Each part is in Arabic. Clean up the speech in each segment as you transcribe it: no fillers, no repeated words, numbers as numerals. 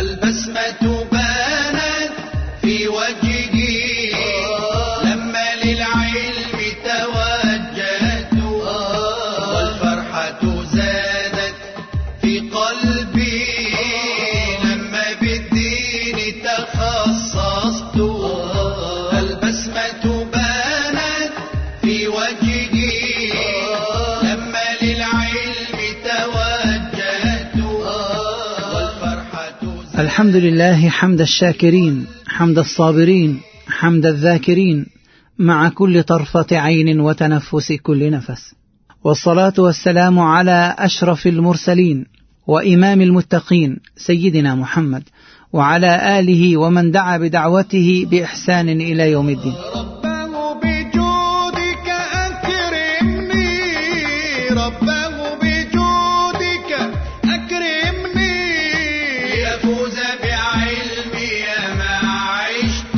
البسمة بانت في وجهه لما للعلم توجهت والفرحة زادت في قلبي لما بالدين تخصصت. البسمة بانت في وجهه لما للعلم توجهت والفرحة زادت. الحمد لله حمد الشاكرين، حمد الصابرين، حمد الذاكرين مع كل طرفة عين وتنفس كل نفس، والصلاة والسلام على أشرف المرسلين وإمام المتقين سيدنا محمد وعلى آله ومن دعا بدعوته بإحسان إلى يوم الدين. رباه بجودك أكرمني، رباه بجودك أكرمني، لأفوز بعلمي ما عشت،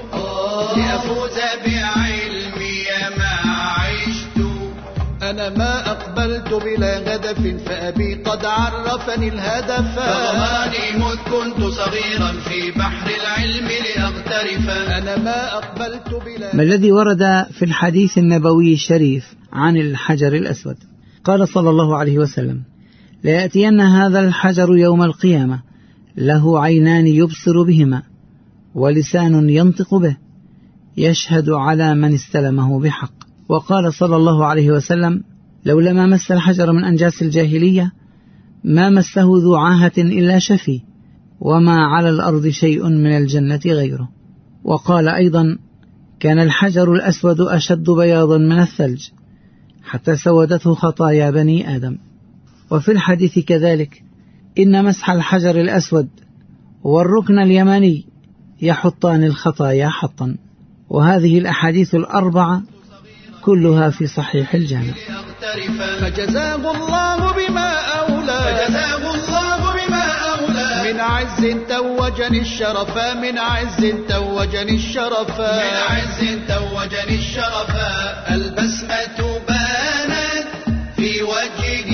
لأفوز بعلمي ما عشت. أنا ما أقبلت بلا هدف فأبي قد عرفني الهدف، فرماني مذ كنت صغيرا في بحر العلم لأغترف. أنا ما أقبلت بلا. ما الذي ورد في الحديث النبوي الشريف عن الحجر الأسود؟ قال صلى الله عليه وسلم: ليأتين هذا الحجر يوم القيامة له عينان يبصر بهما ولسان ينطق به يشهد على من استلمه بحق. وقال صلى الله عليه وسلم: لولا ما مس الحجر من أنجاس الجاهلية ما مسه ذو عاهة إلا شفي وما على الأرض شيء من الجنة غيره. وقال أيضا: كان الحجر الأسود أشد بياضا من الثلج حتى سودته خطايا بني آدم. وفي الحديث كذلك: إن مسح الحجر الأسود والركن اليماني يحطان الخطايا حطا. وهذه الأحاديث الأربعة كلها في صحيح الجامع. فجزاه الله بما أولى، فجزاه الله بما أولى، من عز توجني الشرفا، من عز توجني الشرفا، من عز توجني الشرفا. البسمة بانت في وجهه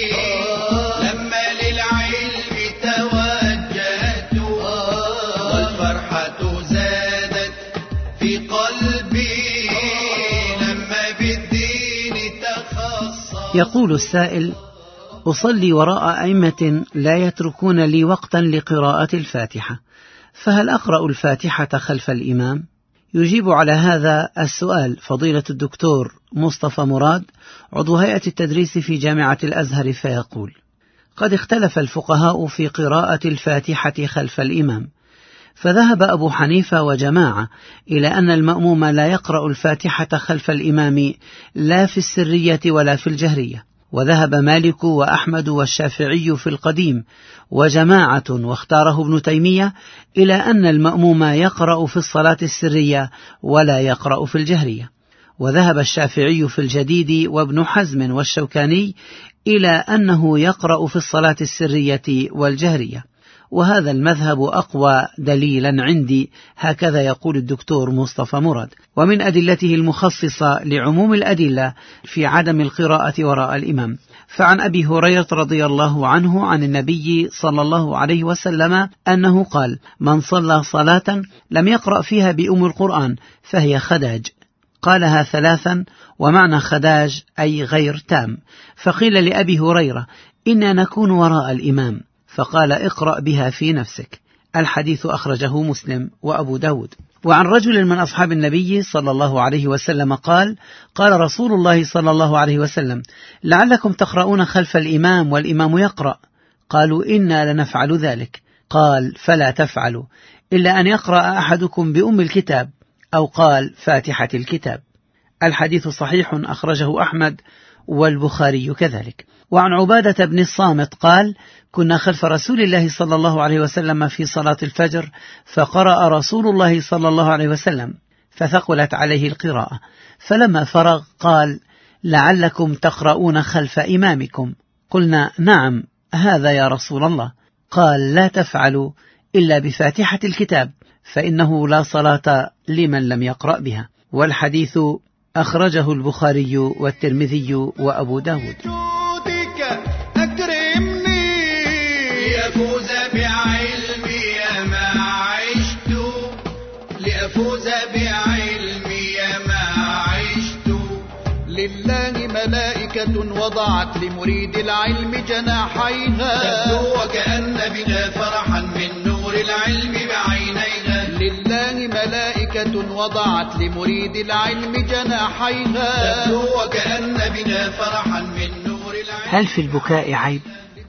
لما للعلم توجهت والفرحة زادت في قلبي. يقول السائل: أصلي وراء أئمة لا يتركون لي وقتا لقراءة الفاتحة، فهل أقرأ الفاتحة خلف الإمام؟ يجيب على هذا السؤال فضيلة الدكتور مصطفى مراد عضو هيئة التدريس في جامعة الأزهر، فيقول: قد اختلف الفقهاء في قراءة الفاتحة خلف الإمام، فذهب أبو حنيفة وجماعة إلى أن المأموم لا يقرأ الفاتحة خلف الإمام لا في السرية ولا في الجهرية، وذهب مالك وأحمد والشافعي في القديم وجماعة واختاره ابن تيمية إلى أن المأموم يقرأ في الصلاة السرية ولا يقرأ في الجهرية، وذهب الشافعي في الجديد وابن حزم والشوكاني إلى أنه يقرأ في الصلاة السرية والجهرية، وهذا المذهب أقوى دليلا عندي، هكذا يقول الدكتور مصطفى مراد. ومن أدلته المخصصة لعموم الأدلة في عدم القراءة وراء الإمام، فعن أبي هريرة رضي الله عنه عن النبي صلى الله عليه وسلم أنه قال: من صلى صلاة لم يقرأ فيها بأم القرآن فهي خداج. قالها ثلاثا، ومعنى خداج أي غير تام. فقيل لأبي هريرة: إنا نكون وراء الإمام، فقال: اقرأ بها في نفسك. الحديث أخرجه مسلم وأبو داود. وعن رجل من أصحاب النبي صلى الله عليه وسلم قال: قال رسول الله صلى الله عليه وسلم: لعلكم تقرؤون خلف الإمام والإمام يقرأ. قالوا: إنا لنفعل ذلك. قال: فلا تفعلوا إلا أن يقرأ أحدكم بأم الكتاب، أو قال فاتحة الكتاب. الحديث صحيح أخرجه أحمد والبخاري كذلك. وعن عبادة بن الصامت قال: كنا خلف رسول الله صلى الله عليه وسلم في صلاة الفجر، فقرأ رسول الله صلى الله عليه وسلم فثقلت عليه القراءة، فلما فرغ قال: لعلكم تقرؤون خلف إمامكم. قلنا: نعم هذا يا رسول الله. قال: لا تفعلوا إلا بفاتحة الكتاب، فإنه لا صلاة لمن لم يقرأ بها. والحديث أخرجه البخاري والترمذي وأبو داود. أكرمني يفوز بعلمي ما عشت، لأفوز بعلمي ما عشت. لله ملائكة وضعت لمريد العلم جناحيها، تبدو وكأن بها فرحا من نور العلم بعينيها. لله ملائكة وضعت لمريد العلم جناحيها، تبدو وكأن بها فرحا من نور العلم. هل في البكاء عيب؟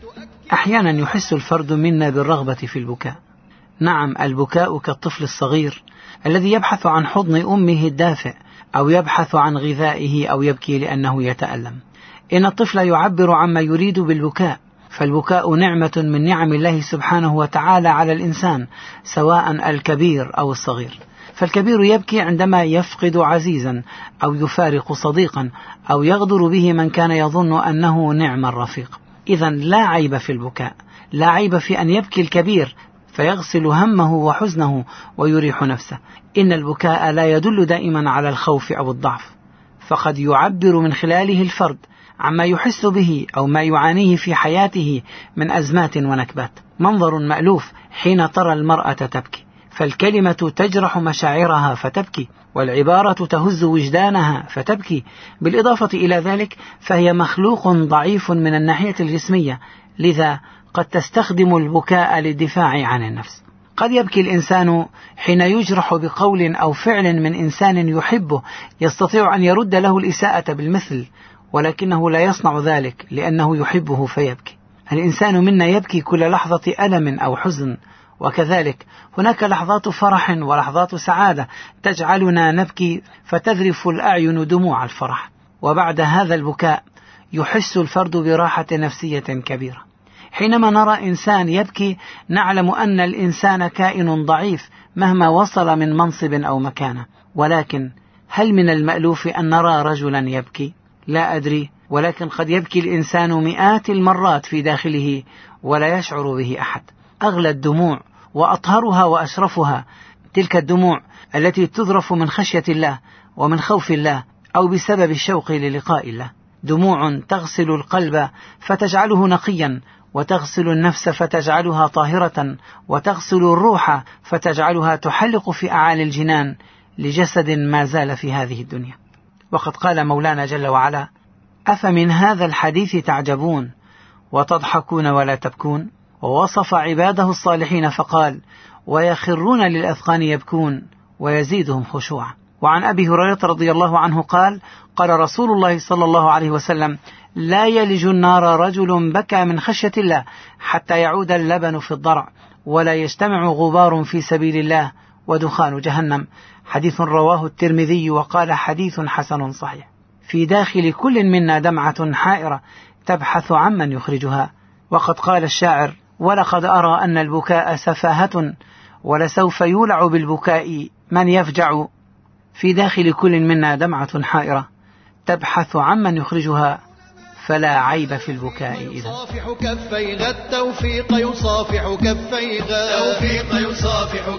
أحيانا يحس الفرد منا بالرغبة في البكاء. نعم، البكاء كالطفل الصغير الذي يبحث عن حضن أمه الدافئ، أو يبحث عن غذائه، أو يبكي لأنه يتألم. إن الطفل يعبر عما يريد بالبكاء، فالبكاء نعمة من نعم الله سبحانه وتعالى على الإنسان، سواء الكبير أو الصغير. فالكبير يبكي عندما يفقد عزيزا، أو يفارق صديقا، أو يغدر به من كان يظن أنه نعم الرفيق. إذن لا عيب في البكاء، لا عيب في أن يبكي الكبير فيغسل همه وحزنه ويريح نفسه. إن البكاء لا يدل دائما على الخوف أو الضعف، فقد يعبر من خلاله الفرد عما يحس به أو ما يعانيه في حياته من أزمات ونكبات. منظر مألوف حين ترى المرأة تبكي، فالكلمة تجرح مشاعرها فتبكي، والعبارة تهز وجدانها فتبكي. بالإضافة إلى ذلك فهي مخلوق ضعيف من الناحية الجسمية، لذا قد تستخدم البكاء للدفاع عن النفس. قد يبكي الإنسان حين يجرح بقول أو فعل من إنسان يحبه، يستطيع أن يرد له الإساءة بالمثل، ولكنه لا يصنع ذلك لأنه يحبه فيبكي. الإنسان منا يبكي كل لحظة ألم أو حزن، وكذلك هناك لحظات فرح ولحظات سعادة تجعلنا نبكي، فتذرف الأعين دموع الفرح. وبعد هذا البكاء يحس الفرد براحة نفسية كبيرة. حينما نرى إنسان يبكي نعلم أن الإنسان كائن ضعيف مهما وصل من منصب أو مكانة. ولكن هل من المألوف أن نرى رجلا يبكي؟ لا أدري، ولكن قد يبكي الإنسان مئات المرات في داخله ولا يشعر به أحد. أغلى الدموع وأطهرها وأشرفها تلك الدموع التي تذرف من خشية الله ومن خوف الله، أو بسبب الشوق للقاء الله. دموع تغسل القلب فتجعله نقيا، وتغسل النفس فتجعلها طاهرة، وتغسل الروح فتجعلها تحلق في أعالي الجنان لجسد ما زال في هذه الدنيا. وقد قال مولانا جل وعلا: أفمن هذا الحديث تعجبون وتضحكون ولا تبكون. ووصف عباده الصالحين فقال: ويخرون للأذقان يبكون ويزيدهم خشوعا. وعن أبي هريرة رضي الله عنه قال: قال رسول الله صلى الله عليه وسلم: لا يلج النار رجل بكى من خشية الله حتى يعود اللبن في الضرع، ولا يجتمع غبار في سبيل الله ودخان جهنم. حديث رواه الترمذي وقال: حديث حسن صحيح. في داخل كل منا دمعة حائرة تبحث عمن يخرجها. وقد قال الشاعر: ولقد أرى أن البكاء سفاهة، ولسوف يولع بالبكاء من يفجع. في داخل كل منا دمعة حائرة تبحث عمن يخرجها، فلا عيب في البكاء إذا. يصافح كفيها التوفيق، يصافح كفيها توفيق، يصافح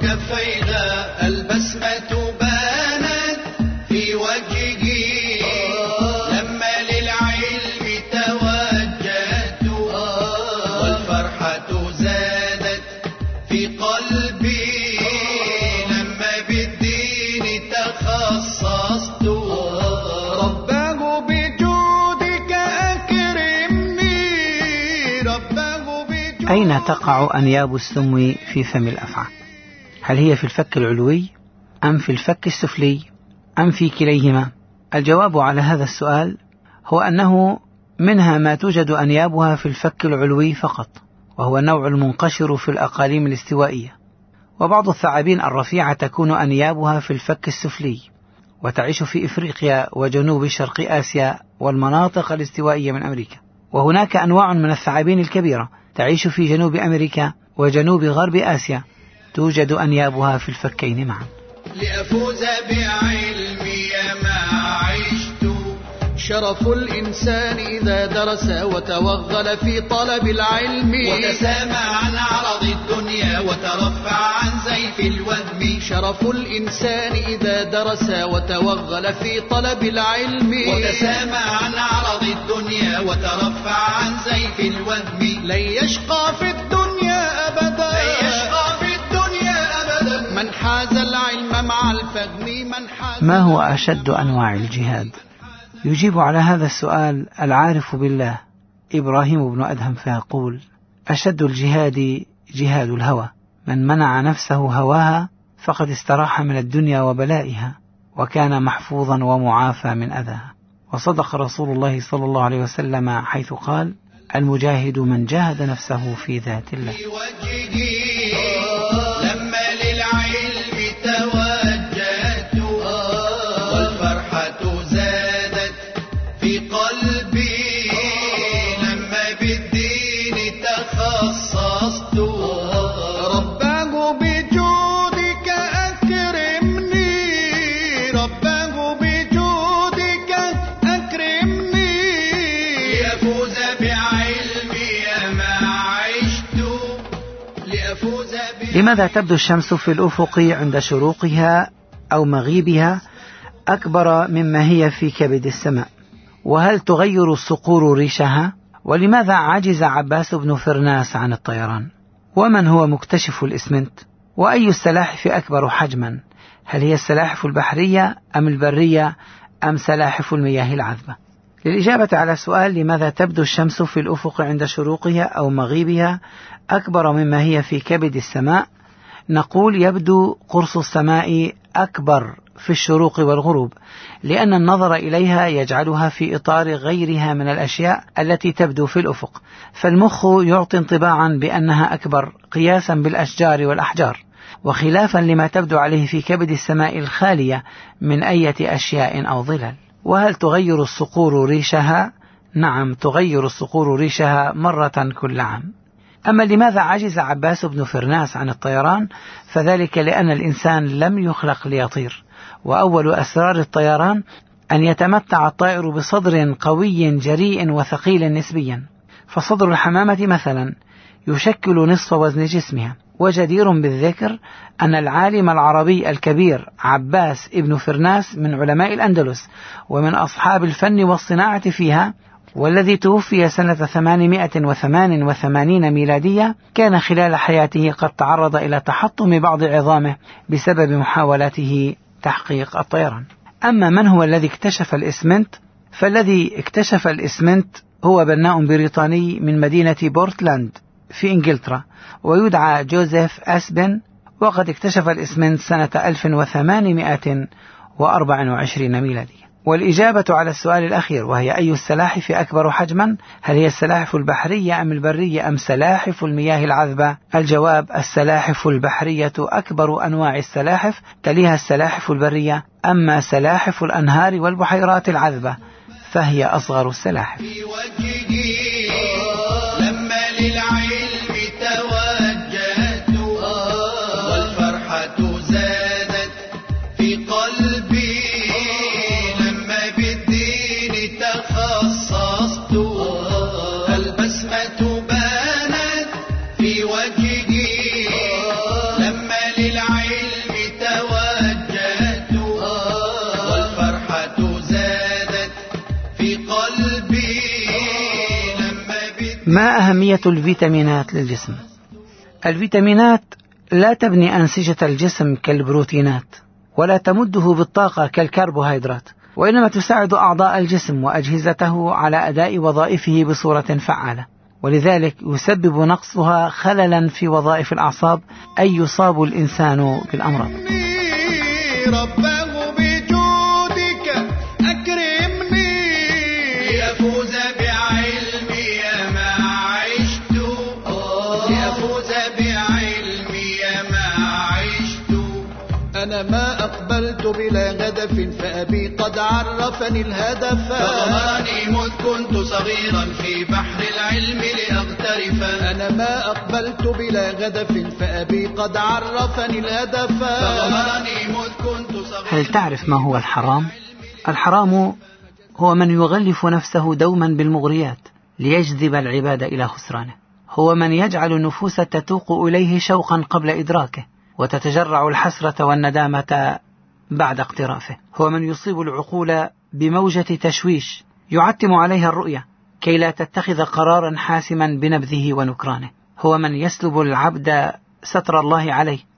كفيها. البسمة بانت في وجهه لما للعلم توجهت، والفرحة زادت في قلبي لما بالدين تخصصت. رباه بجودك أكرمني، رباه بجودك. أين تقع أنياب السم في فم الأفعى؟ هل هي في الفك العلوي أم في الفك السفلي أم في كليهما؟ الجواب على هذا السؤال هو أنه منها ما توجد أنيابها في الفك العلوي فقط، وهو النوع المنقشر في الأقاليم الاستوائية. وبعض الثعابين الرفيعة تكون أنيابها في الفك السفلي، وتعيش في إفريقيا وجنوب شرق آسيا والمناطق الاستوائية من أمريكا. وهناك أنواع من الثعابين الكبيرة تعيش في جنوب أمريكا وجنوب غرب آسيا، توجد أنيابها في الفكين معا. لأفوز بعلمي ما عشت. شرف الإنسان إذا درس وتوغل في طلب العلم، وتسامى عن عرض الدنيا وترفع عن زيف الوهم. شرف الإنسان إذا درس وتوغل في طلب العلم، وتسامى عن عرض الدنيا وترفع عن زيف الوهم. لن يشقى في الدنيا أبدا مع الفهم من حاز. ما هو أشد أنواع الجهاد؟ يجيب على هذا السؤال العارف بالله إبراهيم بن أدهم فيقول: أشد الجهاد جهاد الهوى، من منع نفسه هواها فقد استراح من الدنيا وبلائها وكان محفوظا ومعافى من أذاها. وصدق رسول الله صلى الله عليه وسلم حيث قال: المجاهد من جاهد نفسه في ذات الله. لما للعلم توجهت والفرحة زادت في قلبي، لما بالدين تخصصت رباه بجودك أكرمني، رباه بجودك أكرمني لأفوز بعلمي ما عشت، لأفوز لماذا تبدو الشمس في الأفق عند شروقها أو مغيبها أكبر مما هي في كبد السماء؟ وهل تغير الصقور ريشها؟ ولماذا عجز عباس بن فرناس عن الطيران؟ ومن هو مكتشف الإسمنت؟ وأي السلاحف أكبر حجما؟ هل هي السلاحف البحرية أم البرية أم سلاحف المياه العذبة؟ للإجابة على سؤال لماذا تبدو الشمس في الأفق عند شروقها أو مغيبها أكبر مما هي في كبد السماء، نقول: يبدو قرص السماء أكبر في الشروق والغروب، لأن النظر إليها يجعلها في إطار غيرها من الأشياء التي تبدو في الأفق، فالمخ يعطي انطباعا بأنها أكبر قياسا بالأشجار والأحجار، وخلافا لما تبدو عليه في كبد السماء الخالية من أي أشياء أو ظلال. وهل تغير الصقور ريشها؟ نعم، تغير الصقور ريشها مرة كل عام. أما لماذا عجز عباس بن فرناس عن الطيران؟ فذلك لأن الإنسان لم يخلق ليطير، وأول أسرار الطيران أن يتمتع الطائر بصدر قوي جريء وثقيل نسبيا، فصدر الحمامة مثلا يشكل نصف وزن جسمها. وجدير بالذكر أن العالم العربي الكبير عباس ابن فرناس من علماء الأندلس ومن أصحاب الفن والصناعة فيها، والذي توفي سنة 888 ميلادية، كان خلال حياته قد تعرض إلى تحطم بعض عظامه بسبب محاولاته تحقيق الطيران. أما من هو الذي اكتشف الإسمنت؟ فالذي اكتشف الإسمنت هو بناء بريطاني من مدينة بورتلاند في إنجلترا، ويدعى جوزيف أسبن، وقد اكتشف الإسمنت سنة 1824 ميلادية. والإجابة على السؤال الأخير، وهي أي السلاحف أكبر حجما؟ هل هي السلاحف البحرية أم البرية أم سلاحف المياه العذبة؟ الجواب: السلاحف البحرية أكبر أنواع السلاحف، تليها السلاحف البرية، أما سلاحف الأنهار والبحيرات العذبة فهي أصغر السلاحف. لما للعلم توجهت والفرحة زادت في قلبي، لما بالدين تخصصت البسمة بانت في وجهي، لما للعلم توجهت والفرحة زادت في قلبي. ما أهمية الفيتامينات للجسم؟ الفيتامينات لا تبني أنسجة الجسم كالبروتينات، ولا تمده بالطاقة كالكربوهيدرات، وإنما تساعد أعضاء الجسم وأجهزته على أداء وظائفه بصورة فعالة، ولذلك يسبب نقصها خللا في وظائف الأعصاب، أي يصاب الإنسان بالأمراض. رباه بجودك أكرمني لأفوز بعلمي ما عشت، لأفوز بعلمي ما عشت. أنا ما أقبلت بلا هدف، فأبي قد عرفني الهدف، فغمرني مذ كنت صغيرا في بحر العلم لأغترف. أنا ما أقبلت بلا هدف، فأبي قد عرفني الهدف، فغمرني مذ كنت صغيرا. هل تعرف ما هو الحرام؟ الحرام هو من يغلف نفسه دوما بالمغريات ليجذب العباد إلى خسرانه، هو من يجعل النفوس تتوق إليه شوقا قبل إدراكه، وتتجرع الحسرة والندامة بعد اقترافه، هو من يصيب العقول بموجة تشويش يعتم عليها الرؤية كي لا تتخذ قرارا حاسما بنبذه ونكرانه، هو من يسلب العبد ستر الله عليه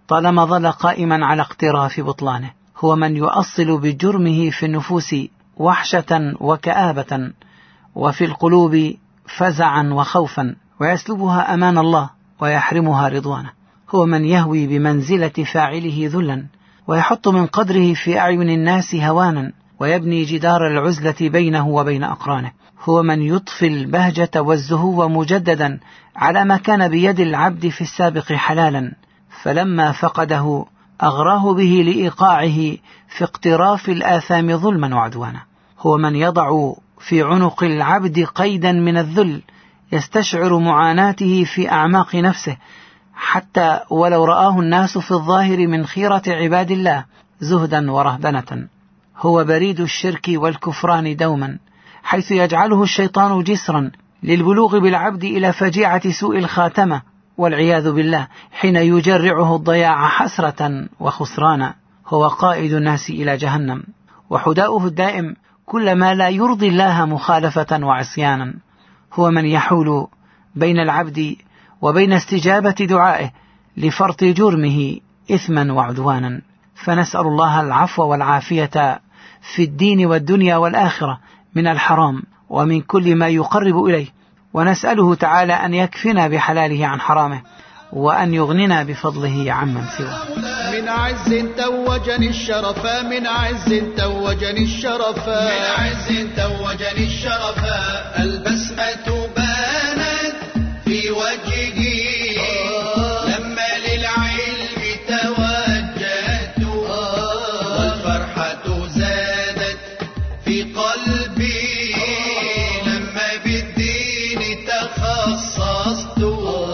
طالما ظل قائما على اقتراف بطلانه. هو من يؤصل بجرمه في النفوس وحشة وكآبة، وفي القلوب فزعا وخوفا، ويسلبها أمان الله ويحرمها رضوانه. هو من يهوي بمنزلة فاعله ذلا، ويحط من قدره في أعين الناس هوانا، ويبني جدار العزلة بينه وبين أقرانه. هو من يطفي البهجة والزهو مجددا على ما كان بيد العبد في السابق حلالا، فلما فقده أغراه به لإيقاعه في اقتراف الآثام ظلما وعدوانا. هو من يضع في عنق العبد قيدا من الذل يستشعر معاناته في أعماق نفسه، حتى ولو رآه الناس في الظاهر من خيرة عباد الله زهدا ورهبنة. هو بريد الشرك والكفران دوما، حيث يجعله الشيطان جسرا للبلوغ بالعبد إلى فجيعة سوء الخاتمة والعياذ بالله، حين يجرعه الضياع حسرة وخسرانا. هو قائد الناس إلى جهنم، وحداؤه الدائم كل ما لا يرضي الله مخالفة وعصيانا. هو من يحول بين العبد وبين استجابة دعائه لفرط جرمه إثما وعدوانا. فنسأل الله العفو والعافية في الدين والدنيا والآخرة من الحرام ومن كل ما يقرب إليه، ونسأله تعالى أن يكفنا بحلاله عن حرامه، وأن يغننا بفضله عمن سواه. من عز توجني الشرفا، من عز توجني الشرفا، من عز توجني الشرفا، البسمة بانت في وجهي لما للعلم توجهت، والفرحة زادت في قلبي لما بالدين تخصصت.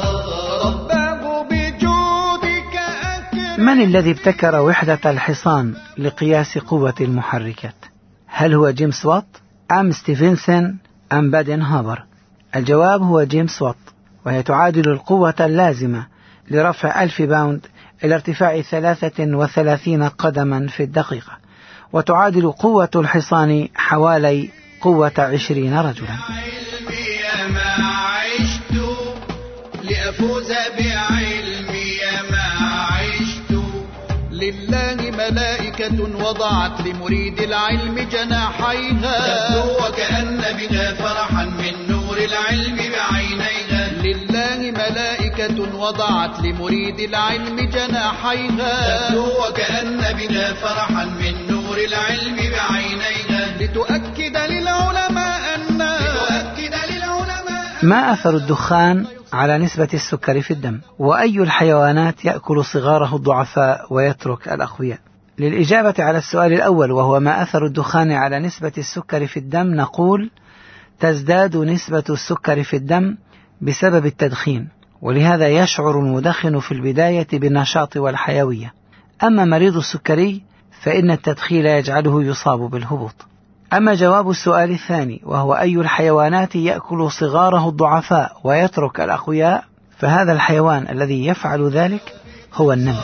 من الذي ابتكر وحدة الحصان لقياس قوة المحركات؟ هل هو جيمس وات أم ستيفنسون أم بادن هابر؟ الجواب هو جيمس وات، وهي تعادل القوة اللازمة لرفع 1000 باوند إلى ارتفاع 33 قدما في الدقيقة، وتعادل قوة الحصان حوالي قوة 20 رجلا. لأفوز بعلمي ما عشت، لله ملائكة وضعت لمريد العلم جناحيها، تبدو وكأن بها فرحا من نور العلم بعينيها. لله ملائكة وضعت لمريد العلم جناحيها، تبدو وكأن بها فرحا من نور العلم بعينيها، لتؤكد للعلماء ما أثر الدخان على نسبة السكر في الدم؟ وأي الحيوانات يأكل صغاره الضعفاء ويترك الأقوياء؟ للإجابة على السؤال الأول، وهو ما أثر الدخان على نسبة السكر في الدم، نقول تزداد نسبة السكر في الدم بسبب التدخين، ولهذا يشعر المدخن في البداية بالنشاط والحيوية. أما مريض السكري فإن التدخين يجعله يصاب بالهبوط. أما جواب السؤال الثاني، وهو أي الحيوانات يأكل صغاره الضعفاء ويترك الأقوياء، فهذا الحيوان الذي يفعل ذلك هو النمر.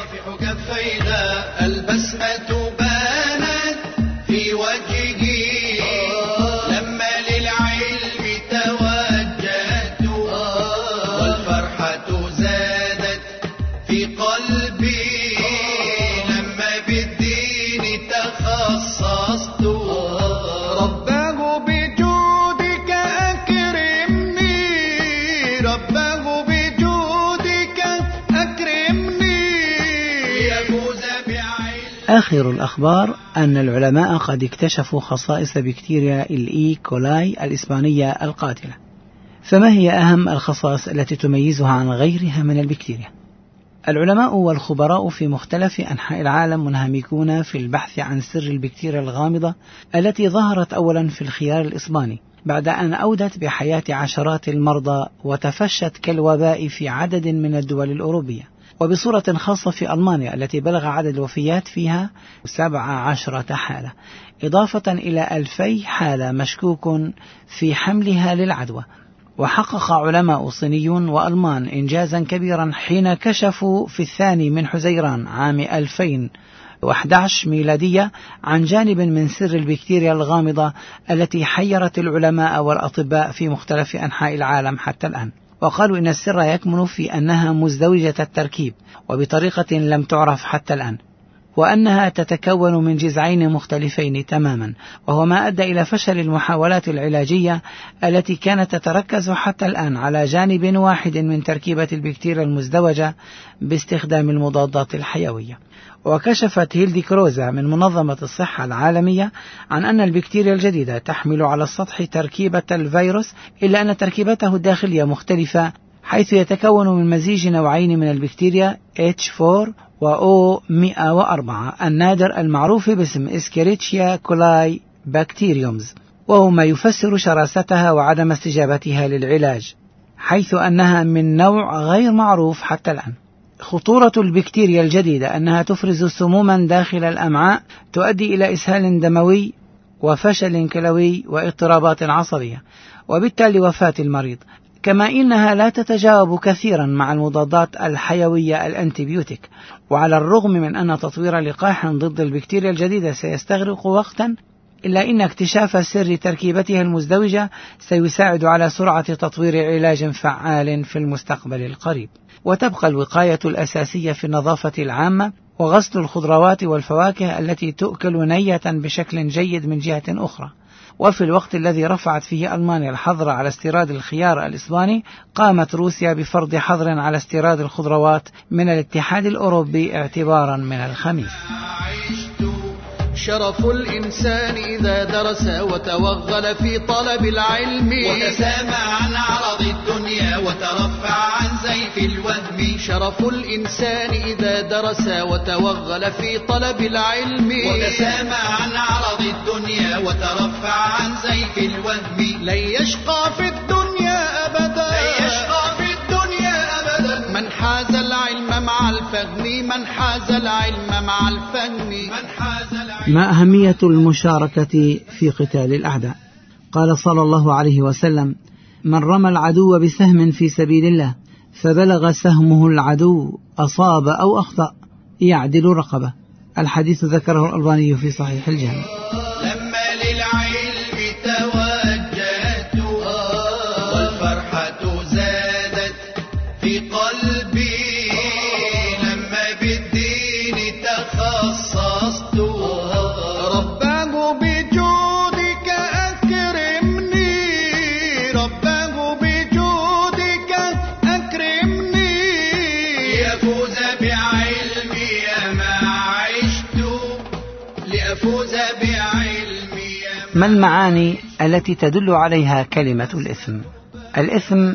البسمة بانت في وجهي لما للعلم توجهت، والفرحة زادت في قلبي لما بالدين تخصصت. رباه بجودك أكرمني، رباه بجودك أكرمني، ليفوز بعلم. آخر الأخبار أن العلماء قد اكتشفوا خصائص بكتيريا الإي كولاي الإسبانية القاتلة. فما هي أهم الخصائص التي تميزها عن غيرها من البكتيريا؟ العلماء والخبراء في مختلف أنحاء العالم منهمكون في البحث عن سر البكتيريا الغامضة التي ظهرت أولا في الخيار الإسباني، بعد أن أودت بحياة عشرات المرضى وتفشت كالوباء في عدد من الدول الأوروبية، وبصورة خاصة في ألمانيا التي بلغ عدد الوفيات فيها 17 حالة، إضافة إلى 2000 حالة مشكوك في حملها للعدوى. وحقق علماء صينيون وألمان إنجازا كبيرا حين كشفوا في 2 حزيران عام 2011 ميلادية عن جانب من سر البكتيريا الغامضة التي حيرت العلماء والأطباء في مختلف أنحاء العالم حتى الآن. وقالوا إن السر يكمن في أنها مزدوجة التركيب وبطريقة لم تعرف حتى الآن، وأنها تتكون من جذعين مختلفين تماما، وهو ما أدى إلى فشل المحاولات العلاجية التي كانت تتركز حتى الآن على جانب واحد من تركيبة البكتيريا المزدوجة باستخدام المضادات الحيوية. وكشفت هيلدي كروزا من منظمة الصحة العالمية عن أن البكتيريا الجديدة تحمل على السطح تركيبة الفيروس، إلا أن تركيبته الداخلية مختلفة، حيث يتكون من مزيج نوعين من البكتيريا H4 و O104 النادر المعروف باسم إسكيريتشيا كولاي بكتيريومز، وهو ما يفسر شراستها وعدم استجابتها للعلاج، حيث أنها من نوع غير معروف حتى الآن. خطورة البكتيريا الجديدة أنها تفرز سموما داخل الأمعاء تؤدي إلى إسهال دموي وفشل كلوي واضطرابات عصبية، وبالتالي وفاة المريض. كما إنها لا تتجاوب كثيرا مع المضادات الحيوية الأنتيبيوتيك، وعلى الرغم من أن تطوير لقاح ضد البكتيريا الجديدة سيستغرق وقتا، إلا أن اكتشاف سر تركيبتها المزدوجة سيساعد على سرعة تطوير علاج فعال في المستقبل القريب. وتبقى الوقاية الأساسية في النظافة العامة وغسل الخضروات والفواكه التي تؤكل نية بشكل جيد من جهة أخرى. وفي الوقت الذي رفعت فيه ألمانيا الحظر على استيراد الخيار الإسباني، قامت روسيا بفرض حظر على استيراد الخضروات من الاتحاد الأوروبي اعتبارا من الخميس. شرف الإنسان إذا درس وتوغل في طلب العلم، وتسامى عن عرض الدنيا وترفع عن زيف الوهم. شرف الإنسان إذا درس وتوغل في طلب العلم، وتسامى عن عرض الدنيا وترفع عن زيف الوهم. لن يشقى في الدنيا أبدا، لن يشقى في الدنيا أبدا من حاز العلم مع الفهم، من حاز العلم مع الفهم، من حاز العلم. ما أهمية المشاركة في قتال الأعداء؟ قال صلى الله عليه وسلم: من رمى العدو بسهم في سبيل الله فبلغ سهمه العدو أصاب أو أخطأ يعدل رقبة. الحديث ذكره الألباني في صحيح الجامع. لما للعلم توجهت والفرحة زادت في قلبي، لما بالدين تخصصت رباه بجودك أكرمني، رباه بجودك أكرمني، لأفوز بعلمي ما عشت، لأفوز بعلمي. ما المعاني التي تدل عليها كلمة الإثم؟ الإثم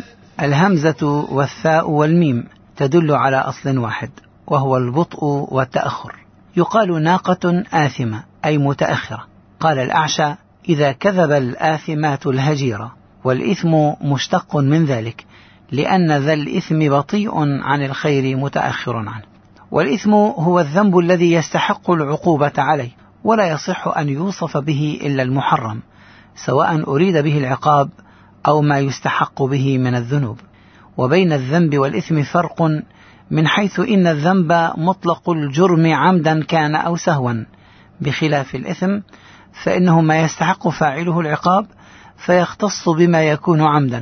الهمزة والثاء والميم تدل على أصل واحد، وهو البطء والتأخر. يقال ناقة آثمة أي متأخرة. قال الأعشى: إذا كذب الآثمات الهجيرة. والإثم مشتق من ذلك، لأن ذا الإثم بطيء عن الخير متأخر عنه. والإثم هو الذنب الذي يستحق العقوبة عليه، ولا يصح أن يوصف به إلا المحرم، سواء أريد به العقاب أو ما يستحق به من الذنوب. وبين الذنب والإثم فرق، من حيث إن الذنب مطلق الجرم عمدا كان أو سهوا، بخلاف الإثم فإنه ما يستحق فاعله العقاب فيختص بما يكون عمدا،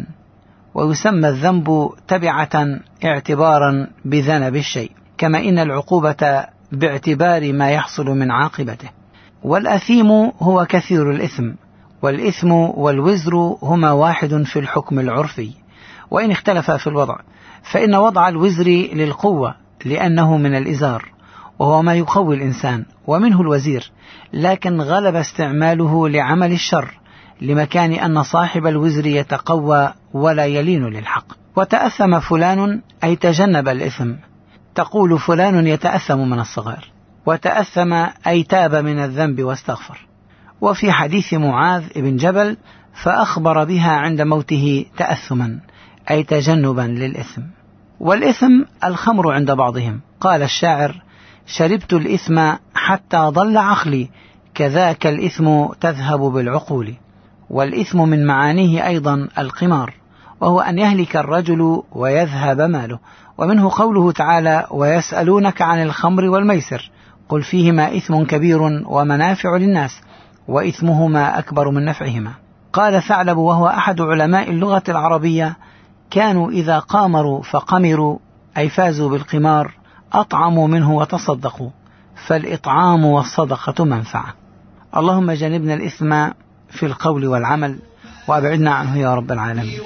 ويسمى الذنب تبعة اعتبارا بذنب الشيء، كما إن العقوبة باعتبار ما يحصل من عاقبته. والأثيم هو كثير الإثم، والإثم والوزر هما واحد في الحكم العرفي، وإن اختلفا في الوضع، فإن وضع الوزر للقوة لأنه من الإزار، وهو ما يقوي الإنسان، ومنه الوزير، لكن غلب استعماله لعمل الشر، لمكان أن صاحب الوزر يتقوى ولا يلين للحق. وتأثم فلان أي تجنب الإثم، تقول فلان يتأثم من الصغائر، وتأثم أي تاب من الذنب واستغفر. وفي حديث معاذ بن جبل: فأخبر بها عند موته تأثما أي تجنبا للإثم. والإثم الخمر عند بعضهم. قال الشاعر: شربت الإثم حتى ضل عقلي، كذاك الإثم تذهب بالعقول. والإثم من معانيه أيضا القمار، وهو أن يهلك الرجل ويذهب ماله. ومنه قوله تعالى: ويسألونك عن الخمر والميسر قل فيهما إثم كبير ومنافع للناس وإثمهما أكبر من نفعهما. قال ثعلب وهو أحد علماء اللغة العربية: كانوا إذا قامروا فقمروا أي فازوا بالقمار أطعموا منه وتصدقوا، فالإطعام والصدقة منفعة. اللهم جنبنا الإثم في القول والعمل وأبعدنا عنه يا رب العالمين.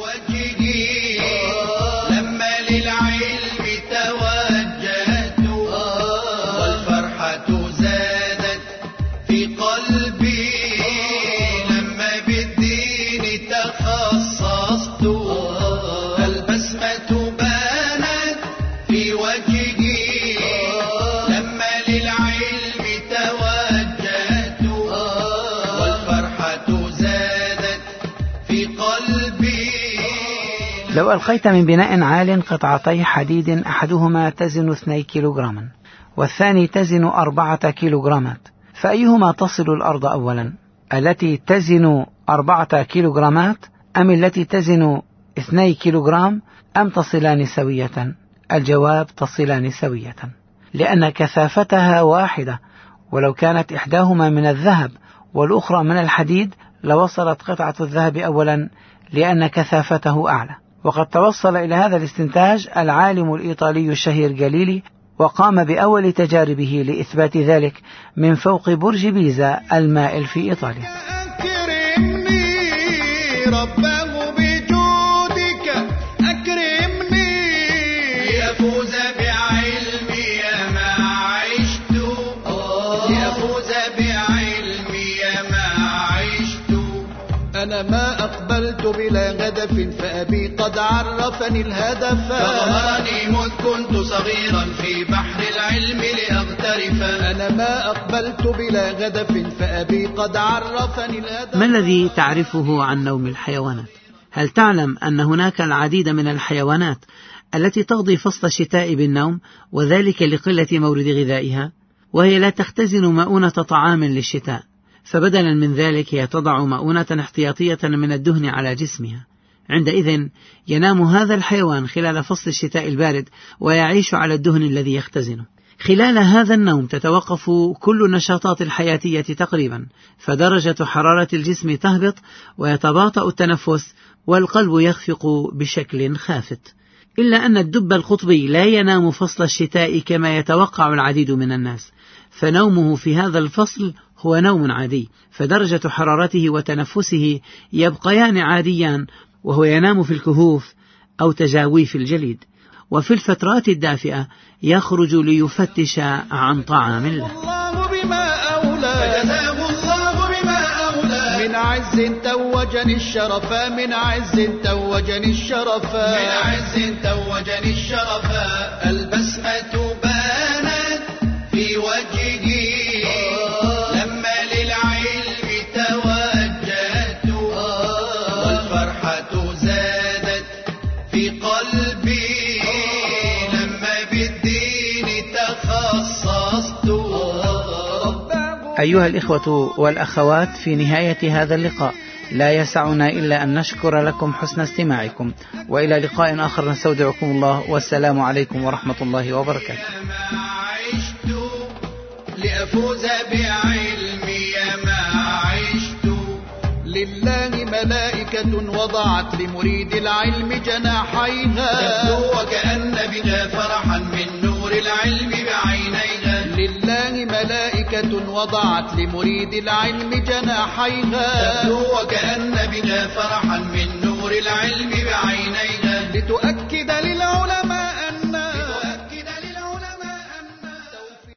لما للعلم توجهت والفرحة زادت في قلبي، لما بالدين تخصصت البسمة بانت في وجهي، لما للعلم توجهت والفرحة زادت في قلبي. لو ألقيت من بناء عال قطعتي حديد أحدهما تزن 2 كيلوغراما والثاني تزن 4 كيلوغرامات، فأيهما تصل الأرض أولا؟ التي تزن 4 كيلوغرامات أم التي تزن 2 كيلوغرام، أم تصلان سوية؟ الجواب تصلان سوية، لأن كثافتها واحدة، ولو كانت إحداهما من الذهب والأخرى من الحديد لوصلت قطعة الذهب أولا لأن كثافته أعلى. وقد توصل إلى هذا الاستنتاج العالم الإيطالي الشهير غاليلي، وقام بأول تجاربه لإثبات ذلك من فوق برج بيزا المائل في إيطاليا. أكرمني ربه بجودك، أكرمني لأفوز بعلمي ما عشت، لأفوز بعلمي ما عشت. أنا ما أقبلت بلا هدف فأبي قد عرفني الهدف، فغمرني مذ كنت صغيرا في بحر العلم لأغترف. أنا ما أقبلت بلا هدف فأبي قد عرفني الهدف. ما الذي تعرفه عن نوم الحيوانات؟ هل تعلم أن هناك العديد من الحيوانات التي تقضي فصل الشتاء بالنوم، وذلك لقلة مورد غذائها، وهي لا تختزن مؤونة طعام للشتاء، فبدلا من ذلك هي تضع مؤونة احتياطية من الدهن على جسمها. عندئذ ينام هذا الحيوان خلال فصل الشتاء البارد ويعيش على الدهن الذي يختزنه. خلال هذا النوم تتوقف كل النشاطات الحياتية تقريبا، فدرجة حرارة الجسم تهبط ويتباطأ التنفس والقلب يخفق بشكل خافت. إلا أن الدب القطبي لا ينام فصل الشتاء كما يتوقع العديد من الناس، فنومه في هذا الفصل هو نوم عادي، فدرجة حرارته وتنفسه يبقيان عاديان، وهو ينام في الكهوف أو تجاويف الجليد. وفي الفترات الدافئة يخرج ليفتش عن طعام له. الله بما أولى فجزاه الله بما أولى، من عز توجني الشرفا، من عز توجني الشرفا، من عز توجني الشرفا. البسمة بانت في وجهي لما للعلم توجهت والفرحة زادت في قلبي، لما بالدين تخصصت. أيها الإخوة والأخوات، في نهاية هذا اللقاء لا يسعنا إلا أن نشكر لكم حسن استماعكم، وإلى لقاء آخر نستودعكم الله، والسلام عليكم ورحمة الله وبركاته. لأفوز بعلمي ما عشت. لله ملائكة وضعت لمريد العلم جناحيها، تبدو وكأن بها فرحا من نور العلم بعينيها. لله ملائكة وضعت لمريد العلم جناحيها، تبدو وكأن بها فرحا من نور العلم بعينيها. لتؤكد